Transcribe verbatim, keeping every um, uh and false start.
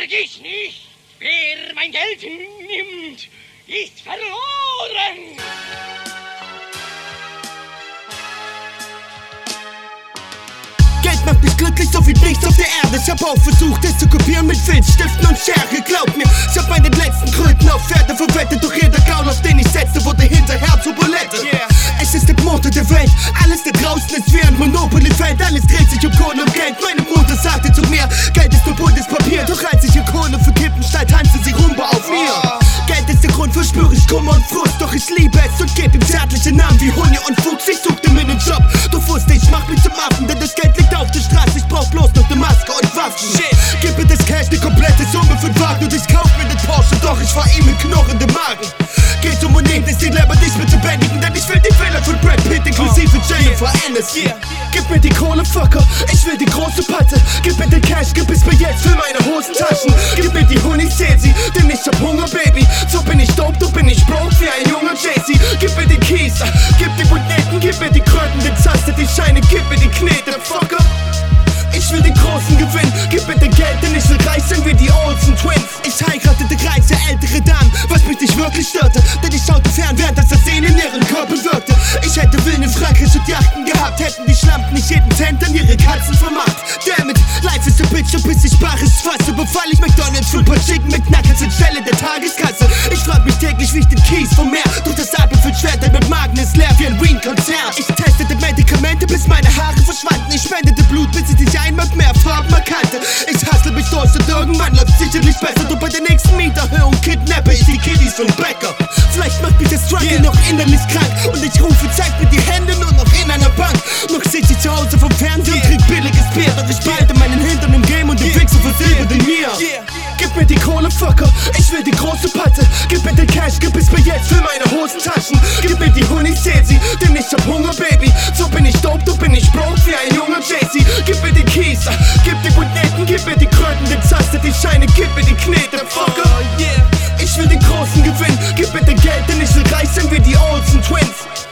Vergiss nicht, wer mein Geld nimmt, ist verloren. Geld macht mich glücklich, so viel nichts auf der Erde. Ich hab auch versucht, es zu kopieren mit Filzstiften und Schere. Glaub mir, ich hab meine letzten Kröten auf Pferde verwettet. Doch jeder Gaul, auf den ich setzte, wurde hinterher zur Bulette. Yeah. Es ist der Motor der Welt, alles da draußen ist wie ein Monopoly-Feld. Alles dreht sich um Kohle und Geld. Meine Mutter sagte zu mir, Geld ist nur buntes Papier. Doch als ich hier Kohle für Kippen steil, tanzte sie Rumba auf mir. Oh. Geld ist der Grund, verspüre ich Kummer und Frust. Doch ich liebe es und geb ihm zärtliche Namen wie Hunde und Fuchs. Ich suchte mir einen Job, doch wusste ich, mach mich zum Affen. Denn das Geld liegt auf der Straße, ich brauch bloß noch ne Maske und Waffen. Shit. Gib mir das Cash, ne komplette Summe für den Wagen. Und ich kauf mir den Porsche, doch ich fahr ihm mit knurrendem Magen. Geht um und nehmt es die Leber nicht mehr zu bändigen. Denn ich will die Fehler von Brad Pitt, inklusive oh. Jennifer Aniston. Yeah. Gib mir die Kohle, Fucker, ich will die große Patte. Gib mir den Cash, gib es mir jetzt für meine Hosentaschen. Gib mir die Honig, seh sie, denn ich hab Hunger, Baby. So bin ich dope, du bin ich broke wie ein junger Jay-Z. Gib mir die Keys, gib die Bonneten, gib mir die Kröten, die Zaste, die Scheine, gib mir die Knete, Fucker. Ich will den großen Gewinn, gib mir den Geld, denn ich will reich sein wie die Olsen Twins. Ich heiratete reiche ältere Damen, was mich nicht wirklich störte. Denn ich schaute fern, während das Versehen in ihren Körpern wirkte. Ich hätte Willen in Frankreich und Yachten gehabt, hätten die Schlampen nicht jeden Cent an ihre Katzen vermacht. Damn it, life is a bitch und bis ich bares fasse, überfall ich McDonalds für ein paar Chicken McNuggets anstelle der Tageskasse. Ich frag mich täglich, wie ich den Kies vom Meer durch das Atmen für schwer, denn mit Magen ist leer wie ein Wien-Konzert. Ich testete Medikamente, bis meine Haare verschwanden. Ich spendete Blut, bis ich dich einmal mehr Farben erkannte. Ich hassle mich durch und irgendwann läuft sicherlich besser. Doch bei der nächsten Mieterhöhung kidnappe ich die Kiddies vom Bäcker. Vielleicht macht mich der Struggle yeah. noch innerlich krank und ich rufe, zeig mir die Hände nur noch in einer Bank. Noch sitze ich zu Hause vom Fernsehen yeah. und trink billiges Bier. Doch ich behalte meinen Hintern im Game und die yeah. Wichser versilbert in mir. Yeah. Gib mir die Kohle, Fucker, ich will die große Patte. Gib mir den Cash, gib es mir jetzt für meine Hosentaschen. Gib mir die Honig, seh sie, denn ich hab Hunger, Baby. So bin ich dope, du bin ich broke wie ein junger Jay-Z. Gib mir die Keys, gib die Bonneten, gib mir die Kröten, die Zaste, die Scheine, gib mir die Knete, Fucker. Oh, yeah. Ich will den großen Gewinn, gib mir den Geld, denn ich will reich sein wie die Olsen Twins.